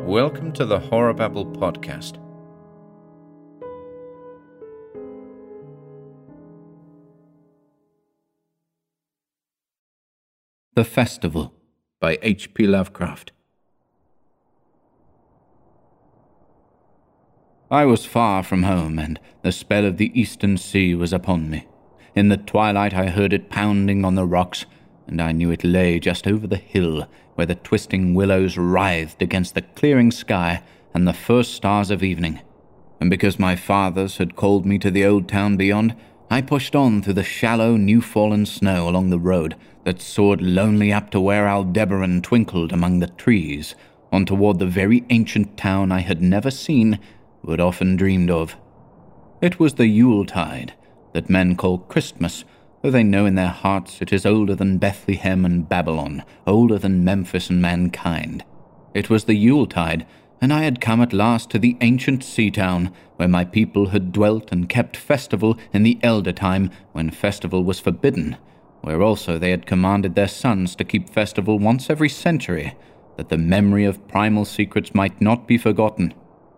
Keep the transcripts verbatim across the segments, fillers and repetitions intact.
Welcome to the Horror Babble podcast. The Festival by H P Lovecraft. I was far from home, and the spell of the eastern sea was upon me. In the twilight I heard it pounding on the rocks, and I knew it lay just over the hill where the twisting willows writhed against the clearing sky and the first stars of evening. And because my fathers had called me to the old town beyond, I pushed on through the shallow, new-fallen snow along the road that soared lonely up to where Aldebaran twinkled among the trees, on toward the very ancient town I had never seen, but often dreamed of. It was the Yuletide, that men call Christmas, though they know in their hearts it is older than Bethlehem and Babylon, older than Memphis and mankind. It was the Yuletide, and I had come at last to the ancient sea town, where my people had dwelt and kept festival in the elder time, when festival was forbidden, where also they had commanded their sons to keep festival once every century, that the memory of primal secrets might not be forgotten.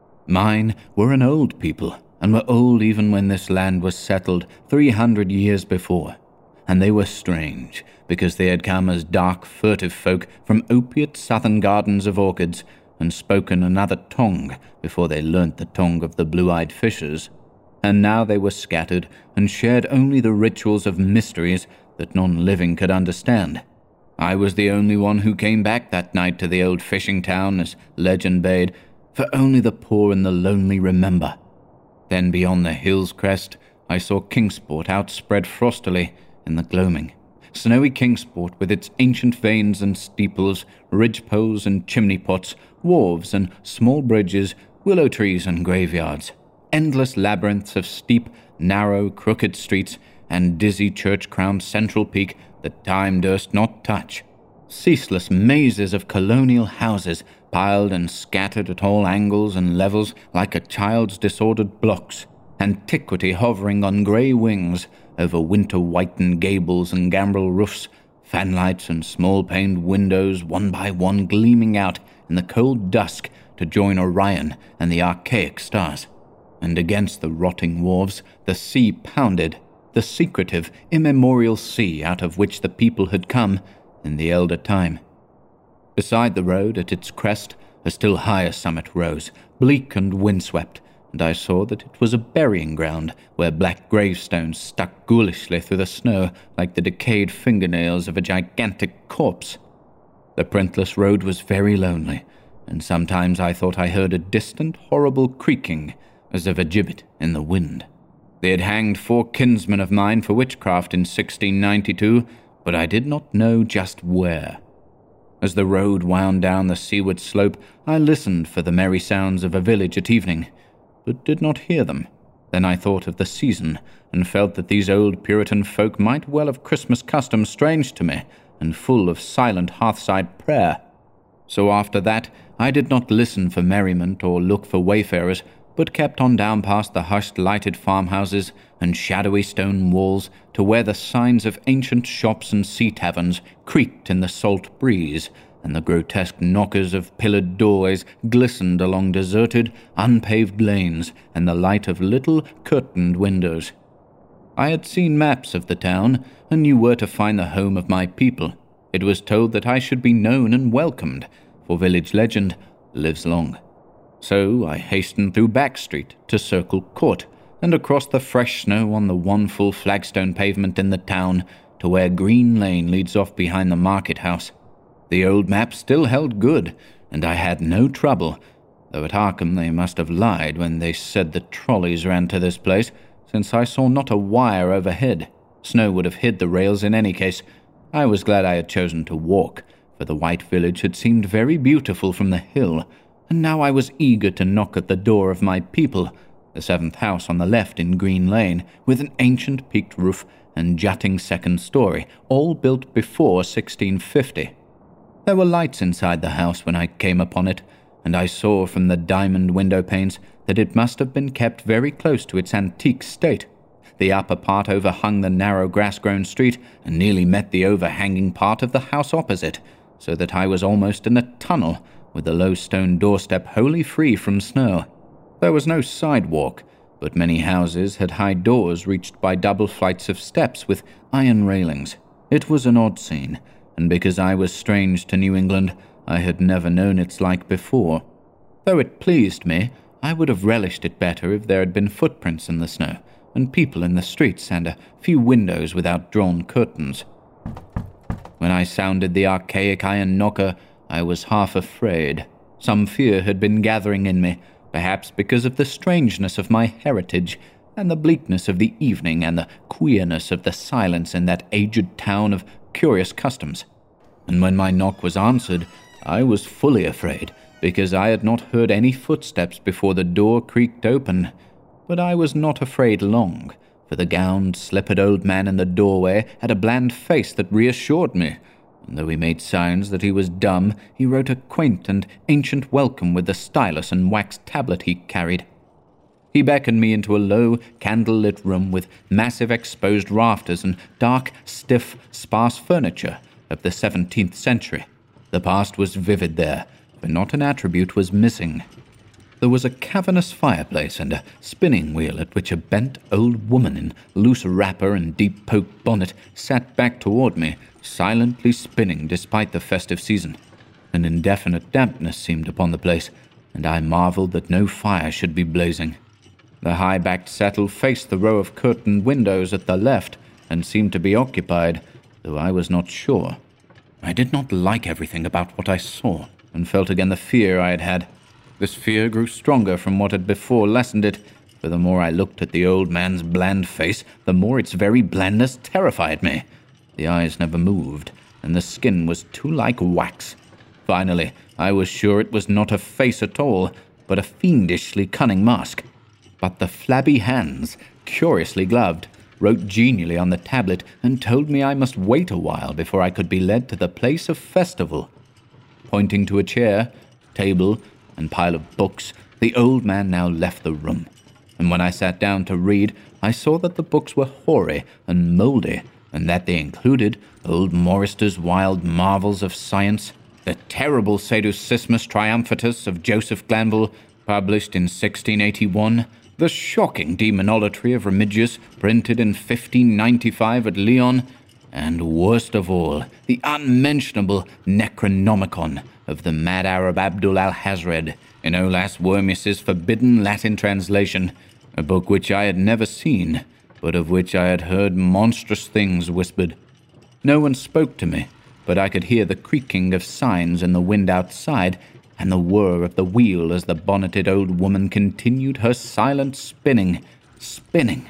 Mine were an old people, and were old even when this land was settled three hundred years before. And they were strange, because they had come as dark, furtive folk from opiate southern gardens of orchids, and spoken another tongue before they learnt the tongue of the blue-eyed fishers. And now they were scattered, and shared only the rituals of mysteries that none living could understand. I was the only one who came back that night to the old fishing town, as legend bade, for only the poor and the lonely remember. Then beyond the hill's crest, I saw Kingsport outspread frostily in the gloaming. Snowy Kingsport, with its ancient vanes and steeples, ridgepoles and chimney-pots, wharves and small bridges, willow trees and graveyards, endless labyrinths of steep, narrow, crooked streets, and dizzy church-crowned central peak that time durst not touch. Ceaseless mazes of colonial houses, piled and scattered at all angles and levels like a child's disordered blocks, antiquity hovering on grey wings over winter-whitened gables and gambrel roofs, fanlights and small-paned windows one by one gleaming out in the cold dusk to join Orion and the archaic stars. And against the rotting wharves the sea pounded, the secretive, immemorial sea out of which the people had come in the elder time. Beside the road, at its crest, a still higher summit rose, bleak and windswept, and I saw that it was a burying ground where black gravestones stuck ghoulishly through the snow like the decayed fingernails of a gigantic corpse. The printless road was very lonely, and sometimes I thought I heard a distant, horrible creaking, as of a gibbet in the wind. They had hanged four kinsmen of mine for witchcraft in sixteen ninety-two, but I did not know just where. As the road wound down the seaward slope, I listened for the merry sounds of a village at evening, but did not hear them. Then I thought of the season, and felt that these old Puritan folk might well have Christmas customs strange to me, and full of silent hearthside prayer. So after that, I did not listen for merriment or look for wayfarers, but kept on down past the hushed lighted farmhouses and shadowy stone walls to where the signs of ancient shops and sea taverns creaked in the salt breeze, and the grotesque knockers of pillared doorways glistened along deserted, unpaved lanes and the light of little curtained windows. I had seen maps of the town, and knew where to find the home of my people. It was told that I should be known and welcomed, for village legend lives long. So I hastened through Back Street to Circle Court, and across the fresh snow on the one full flagstone pavement in the town to where Green Lane leads off behind the market house. The old map still held good, and I had no trouble, though at Arkham they must have lied when they said the trolleys ran to this place, since I saw not a wire overhead. Snow would have hid the rails in any case. I was glad I had chosen to walk, for the white village had seemed very beautiful from the hill, and now I was eager to knock at the door of my people, the seventh house on the left in Green Lane, with an ancient peaked roof and jutting second story, all built before sixteen fifty. There were lights inside the house when I came upon it, and I saw from the diamond window panes that it must have been kept very close to its antique state. The upper part overhung the narrow grass-grown street and nearly met the overhanging part of the house opposite, so that I was almost in a tunnel, with the low stone doorstep wholly free from snow. There was no sidewalk, but many houses had high doors reached by double flights of steps with iron railings. It was an odd scene, and because I was strange to New England, I had never known its like before. Though it pleased me, I would have relished it better if there had been footprints in the snow, and people in the streets, and a few windows without drawn curtains. When I sounded the archaic iron knocker, I was half afraid. Some fear had been gathering in me, perhaps because of the strangeness of my heritage, and the bleakness of the evening, and the queerness of the silence in that aged town of curious customs. And when my knock was answered, I was fully afraid, because I had not heard any footsteps before the door creaked open. But I was not afraid long, for the gowned, slippered old man in the doorway had a bland face that reassured me, and though he made signs that he was dumb, he wrote a quaint and ancient welcome with the stylus and wax tablet he carried. He beckoned me into a low, candle-lit room with massive exposed rafters and dark, stiff, sparse furniture of the seventeenth century. The past was vivid there, but not an attribute was missing. There was a cavernous fireplace and a spinning wheel at which a bent old woman in loose wrapper and deep-poked bonnet sat back toward me, silently spinning despite the festive season. An indefinite dampness seemed upon the place, and I marveled that no fire should be blazing. The high-backed settle faced the row of curtained windows at the left and seemed to be occupied, though I was not sure. I did not like everything about what I saw, and felt again the fear I had had. This fear grew stronger from what had before lessened it, for the more I looked at the old man's bland face, the more its very blandness terrified me. The eyes never moved, and the skin was too like wax. Finally, I was sure it was not a face at all, but a fiendishly cunning mask. But the flabby hands, curiously gloved, wrote genially on the tablet and told me I must wait a while before I could be led to the place of festival. Pointing to a chair, table, and pile of books, the old man now left the room, and when I sat down to read, I saw that the books were hoary and mouldy, and that they included old Maurister's wild marvels of science, the terrible Sadducismus Triumphatus of Joseph Glanville, published in sixteen eighty-one, the shocking Demonolatry of Remigius, printed in fifteen ninety-five at Lyon, and worst of all, the unmentionable Necronomicon of the mad Arab Abdul al-Hazred, in Olaus Wormius's forbidden Latin translation, a book which I had never seen, but of which I had heard monstrous things whispered. No one spoke to me, but I could hear the creaking of signs in the wind outside, and the whir of the wheel as the bonneted old woman continued her silent spinning, spinning.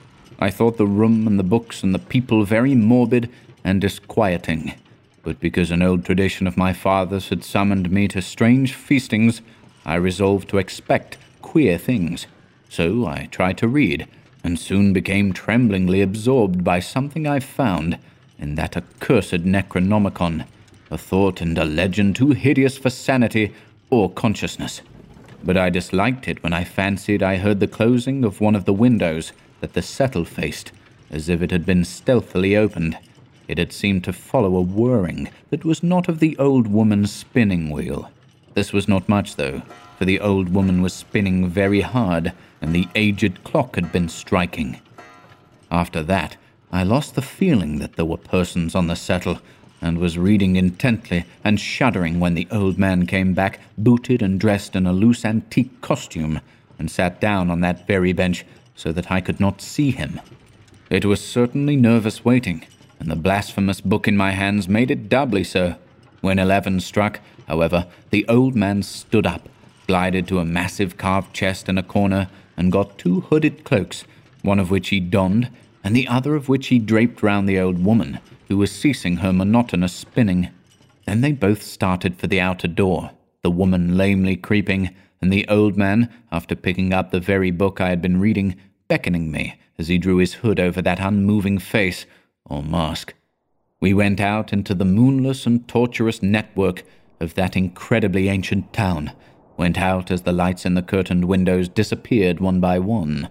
I thought the room and the books and the people very morbid and disquieting, but because an old tradition of my father's had summoned me to strange feastings, I resolved to expect queer things. So I tried to read, and soon became tremblingly absorbed by something I found in that accursed Necronomicon, a thought and a legend too hideous for sanity or consciousness. But I disliked it when I fancied I heard the closing of one of the windows that the settle faced, as if it had been stealthily opened. It had seemed to follow a whirring that was not of the old woman's spinning wheel. This was not much, though, for the old woman was spinning very hard, and the aged clock had been striking. After that, I lost the feeling that there were persons on the settle, and was reading intently and shuddering when the old man came back, booted and dressed in a loose antique costume, and sat down on that very bench so that I could not see him. It was certainly nervous waiting, and the blasphemous book in my hands made it doubly so. When eleven struck, however, the old man stood up, glided to a massive carved chest in a corner, and got two hooded cloaks, one of which he donned, and the other of which he draped round the old woman, who was ceasing her monotonous spinning. Then they both started for the outer door, the woman lamely creeping, and the old man, after picking up the very book I had been reading, beckoning me as he drew his hood over that unmoving face, or mask. We went out into the moonless and tortuous network of that incredibly ancient town, went out as the lights in the curtained windows disappeared one by one,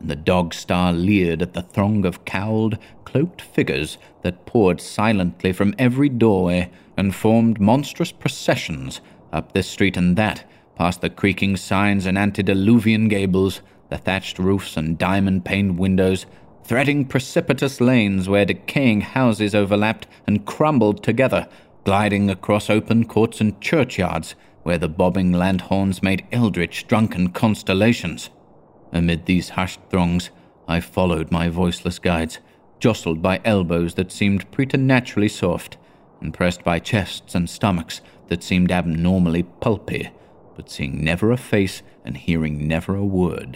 and the dog star leered at the throng of cowled, cloaked figures that poured silently from every doorway and formed monstrous processions up this street and that, past the creaking signs and antediluvian gables, the thatched roofs and diamond-paned windows, threading precipitous lanes where decaying houses overlapped and crumbled together, gliding across open courts and churchyards where the bobbing lanthorns made eldritch drunken constellations. Amid these hushed throngs, I followed my voiceless guides, jostled by elbows that seemed preternaturally soft, and pressed by chests and stomachs that seemed abnormally pulpy, but seeing never a face and hearing never a word.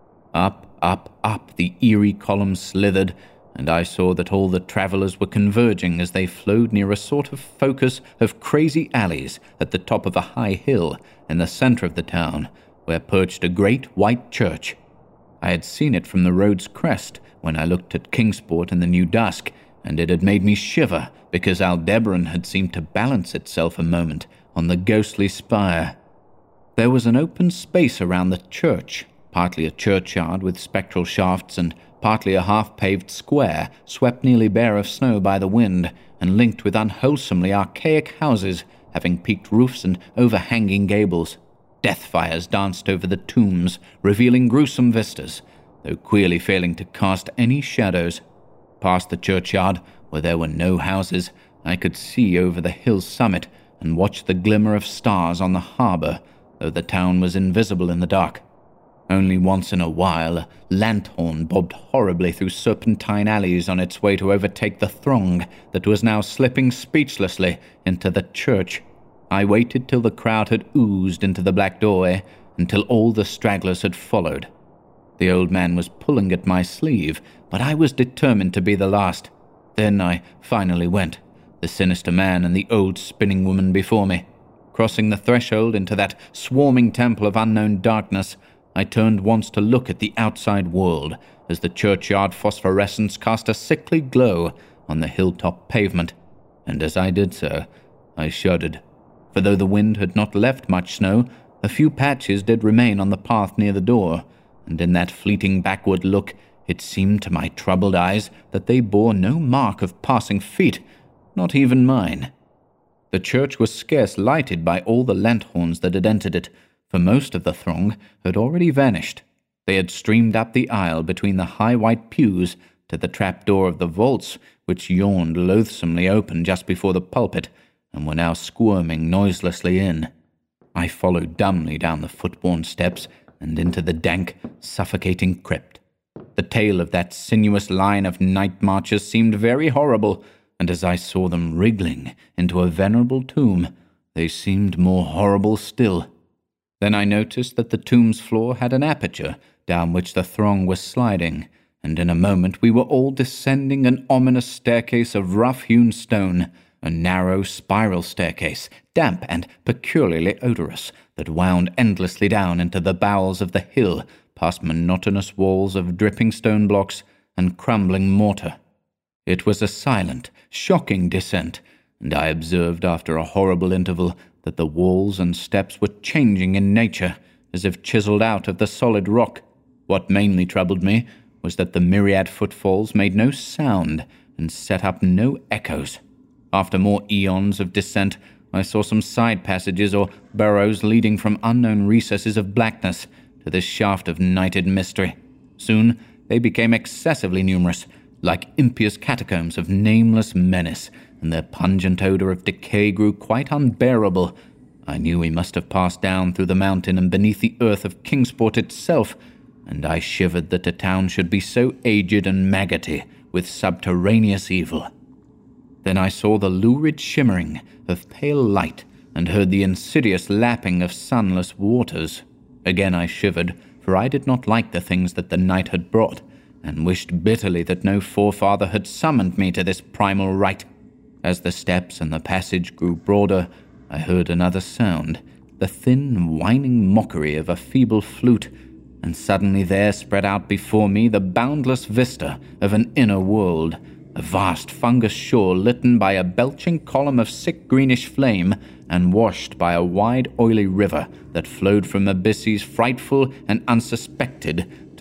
Up, up, up the eerie columns slithered, and I saw that all the travellers were converging as they flowed near a sort of focus of crazy alleys at the top of a high hill in the centre of the town, where perched a great white church. I had seen it from the road's crest when I looked at Kingsport in the new dusk, and it had made me shiver because Aldebaran had seemed to balance itself a moment on the ghostly spire. There was an open space around the church, partly a churchyard with spectral shafts and partly a half-paved square swept nearly bare of snow by the wind and linked with unwholesomely archaic houses having peaked roofs and overhanging gables. Death fires danced over the tombs, revealing gruesome vistas, though queerly failing to cast any shadows. Past the churchyard, where there were no houses, I could see over the hill's summit and watch the glimmer of stars on the harbour, though the town was invisible in the dark. Only once in a while a lanthorn bobbed horribly through serpentine alleys on its way to overtake the throng that was now slipping speechlessly into the church. I waited till the crowd had oozed into the black doorway, until all the stragglers had followed. The old man was pulling at my sleeve, but I was determined to be the last. Then I finally went, the sinister man and the old spinning woman before me. Crossing the threshold into that swarming temple of unknown darkness, I turned once to look at the outside world as the churchyard phosphorescence cast a sickly glow on the hilltop pavement, and as I did so, I shuddered, for though the wind had not left much snow, a few patches did remain on the path near the door, and in that fleeting backward look it seemed to my troubled eyes that they bore no mark of passing feet, not even mine. The church was scarce lighted by all the lanthorns that had entered it, for most of the throng had already vanished. They had streamed up the aisle between the high white pews to the trap-door of the vaults, which yawned loathsomely open just before the pulpit, and were now squirming noiselessly in. I followed dumbly down the foot-worn steps and into the dank, suffocating crypt. The tale of that sinuous line of night marchers seemed very horrible, and as I saw them wriggling into a venerable tomb, they seemed more horrible still. Then I noticed that the tomb's floor had an aperture down which the throng was sliding, and in a moment we were all descending an ominous staircase of rough-hewn stone, a narrow spiral staircase, damp and peculiarly odorous, that wound endlessly down into the bowels of the hill, past monotonous walls of dripping stone blocks and crumbling mortar. It was a silent, shocking descent, and I observed after a horrible interval that the walls and steps were changing in nature, as if chiselled out of the solid rock. What mainly troubled me was that the myriad footfalls made no sound and set up no echoes. After more eons of descent, I saw some side passages or burrows leading from unknown recesses of blackness to this shaft of nighted mystery. Soon they became excessively numerous, like impious catacombs of nameless menace, and their pungent odour of decay grew quite unbearable. I knew we must have passed down through the mountain and beneath the earth of Kingsport itself, and I shivered that a town should be so aged and maggoty with subterraneous evil. Then I saw the lurid shimmering of pale light and heard the insidious lapping of sunless waters. Again I shivered, for I did not like the things that the night had brought, and wished bitterly that no forefather had summoned me to this primal rite. As the steps and the passage grew broader, I heard another sound, the thin, whining mockery of a feeble flute, and suddenly there spread out before me the boundless vista of an inner world, a vast fungus shore litten by a belching column of sick greenish flame and washed by a wide oily river that flowed from abysses frightful and unsuspected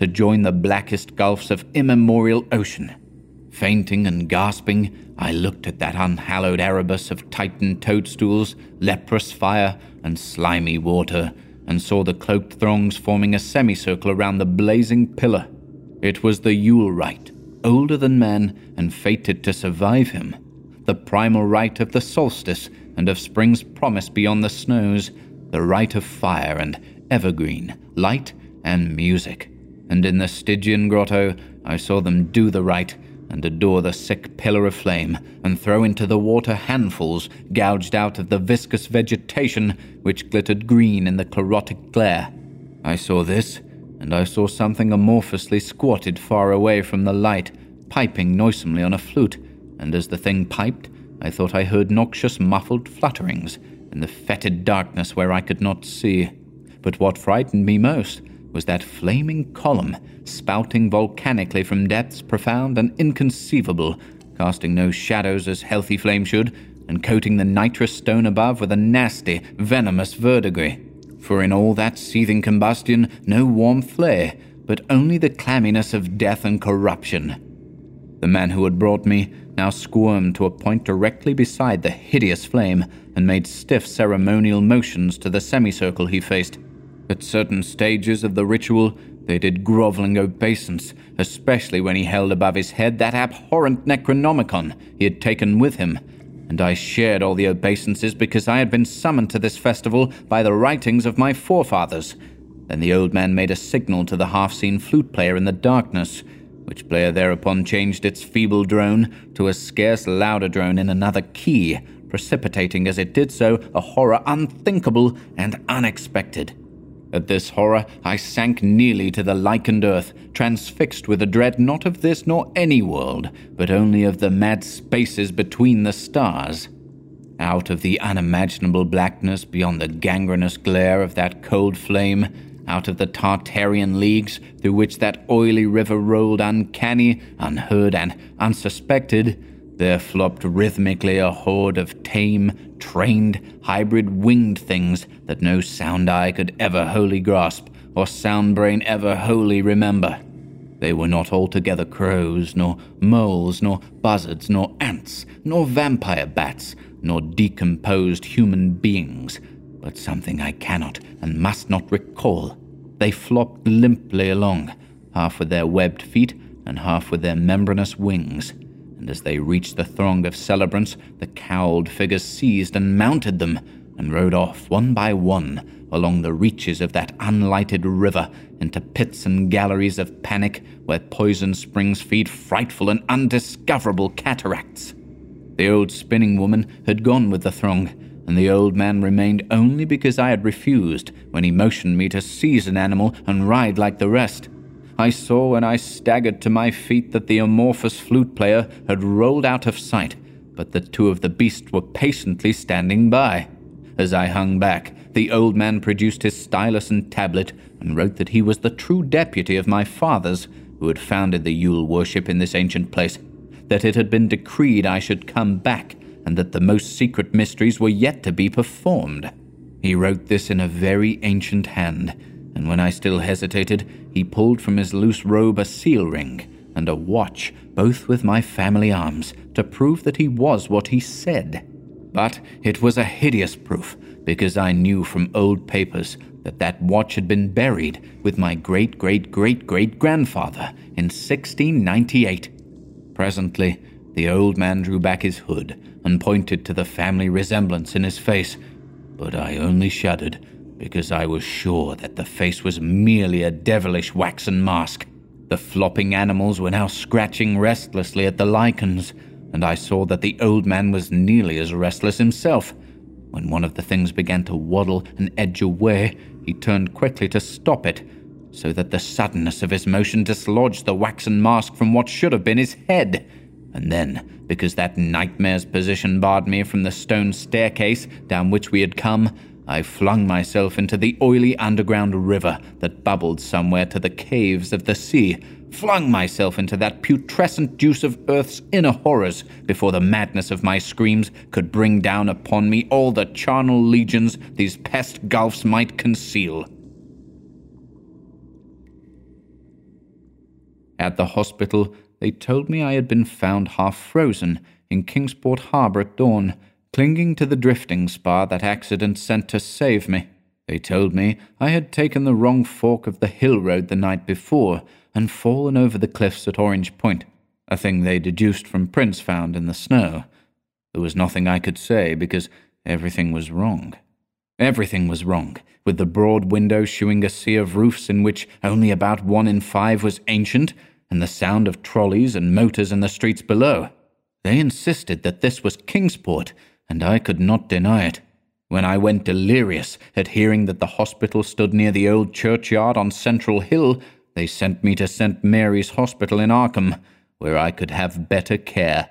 to join the blackest gulfs of immemorial ocean. Fainting and gasping, I looked at that unhallowed Erebus of Titan toadstools, leprous fire, and slimy water, and saw the cloaked throngs forming a semicircle around the blazing pillar. It was the Yule Rite, older than man and fated to survive him. The primal rite of the solstice and of spring's promise beyond the snows, the rite of fire and evergreen, light and music. And in the Stygian grotto, I saw them do the rite and adore the sick pillar of flame, and throw into the water handfuls gouged out of the viscous vegetation which glittered green in the chlorotic glare. I saw this, and I saw something amorphously squatted far away from the light, piping noisomely on a flute, and as the thing piped, I thought I heard noxious muffled flutterings in the fetid darkness where I could not see. But what frightened me most was that flaming column, spouting volcanically from depths profound and inconceivable, casting no shadows as healthy flame should, and coating the nitrous stone above with a nasty, venomous verdigris. For in all that seething combustion no warmth lay, but only the clamminess of death and corruption. The man who had brought me now squirmed to a point directly beside the hideous flame, and made stiff ceremonial motions to the semicircle he faced. At certain stages of the ritual, they did grovelling obeisance, especially when he held above his head that abhorrent Necronomicon he had taken with him, and I shared all the obeisances because I had been summoned to this festival by the writings of my forefathers. Then the old man made a signal to the half-seen flute player in the darkness, which player thereupon changed its feeble drone to a scarce louder drone in another key, precipitating as it did so a horror unthinkable and unexpected. At this horror, I sank nearly to the lichened earth, transfixed with a dread not of this nor any world, but only of the mad spaces between the stars. Out of the unimaginable blackness beyond the gangrenous glare of that cold flame, out of the Tartarian leagues through which that oily river rolled uncanny, unheard, and unsuspected, there flopped rhythmically a horde of tame, trained, hybrid winged things that no sound eye could ever wholly grasp, or sound brain ever wholly remember. They were not altogether crows, nor moles, nor buzzards, nor ants, nor vampire bats, nor decomposed human beings, but something I cannot and must not recall. They flopped limply along, half with their webbed feet and half with their membranous wings. And as they reached the throng of celebrants, the cowled figures seized and mounted them, and rode off one by one along the reaches of that unlighted river into pits and galleries of panic where poison springs feed frightful and undiscoverable cataracts. The old spinning woman had gone with the throng, and the old man remained only because I had refused when he motioned me to seize an animal and ride like the rest. I saw when I staggered to my feet that the amorphous flute player had rolled out of sight, but that two of the beasts were patiently standing by. As I hung back, the old man produced his stylus and tablet and wrote that he was the true deputy of my fathers, who had founded the Yule worship in this ancient place, that it had been decreed I should come back, and that the most secret mysteries were yet to be performed. He wrote this in a very ancient hand, and when I still hesitated, he pulled from his loose robe a seal ring and a watch, both with my family arms, to prove that he was what he said. But it was a hideous proof, because I knew from old papers that that watch had been buried with my great-great-great-great-grandfather in sixteen ninety-eight. Presently, the old man drew back his hood and pointed to the family resemblance in his face, but I only shuddered, because I was sure that the face was merely a devilish waxen mask. The flopping animals were now scratching restlessly at the lichens, and I saw that the old man was nearly as restless himself. When one of the things began to waddle and edge away, he turned quickly to stop it, so that the suddenness of his motion dislodged the waxen mask from what should have been his head. And then, because that nightmare's position barred me from the stone staircase down which we had come, I flung myself into the oily underground river that bubbled somewhere to the caves of the sea, flung myself into that putrescent juice of earth's inner horrors before the madness of my screams could bring down upon me all the charnel legions these pest gulfs might conceal. At the hospital, they told me I had been found half frozen in Kingsport Harbour at dawn, clinging to the drifting spar that accident sent to save me. They told me I had taken the wrong fork of the hill road the night before and fallen over the cliffs at Orange Point, a thing they deduced from prints found in the snow. There was nothing I could say because everything was wrong. Everything was wrong, with the broad window shewing a sea of roofs in which only about one in five was ancient, and the sound of trolleys and motors in the streets below. They insisted that this was Kingsport, and I could not deny it. When I went delirious at hearing that the hospital stood near the old churchyard on Central Hill, they sent me to Saint Mary's Hospital in Arkham, where I could have better care.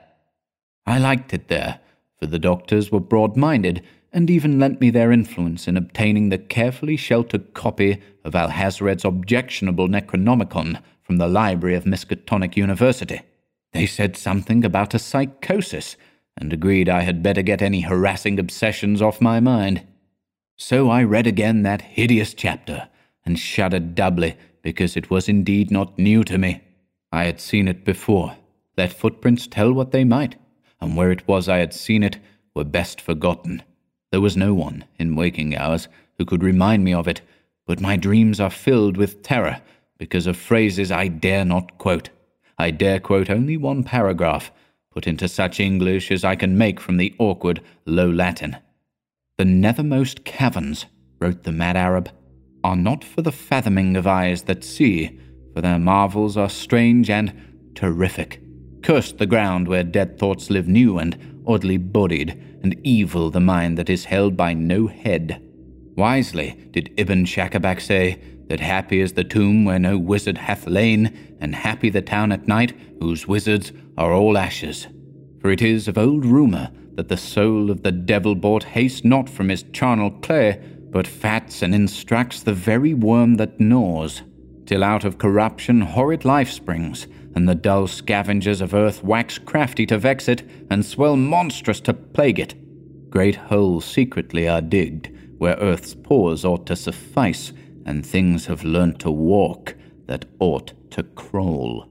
I liked it there, for the doctors were broad-minded, and even lent me their influence in obtaining the carefully sheltered copy of Alhazred's objectionable Necronomicon from the library of Miskatonic University. They said something about a psychosis, and agreed I had better get any harassing obsessions off my mind. So I read again that hideous chapter, and shuddered doubly, because it was indeed not new to me. I had seen it before, let footprints tell what they might, and where it was I had seen it were best forgotten. There was no one, in waking hours, who could remind me of it, but my dreams are filled with terror, because of phrases I dare not quote. I dare quote only one paragraph, put into such English as I can make from the awkward Low Latin. "The nethermost caverns," wrote the mad Arab, "are not for the fathoming of eyes that see, for their marvels are strange and terrific. Cursed the ground where dead thoughts live new and oddly bodied, and evil the mind that is held by no head. Wisely did Ibn Shakabak say that happy is the tomb where no wizard hath lain, and happy the town at night whose wizards are all ashes. For it is of old rumour that the soul of the devil-bought hastes not from his charnel clay, but fats and instructs the very worm that gnaws, till out of corruption horrid life springs, and the dull scavengers of earth wax crafty to vex it, and swell monstrous to plague it. Great holes secretly are digged, where earth's pores ought to suffice, and things have learnt to walk that ought to crawl."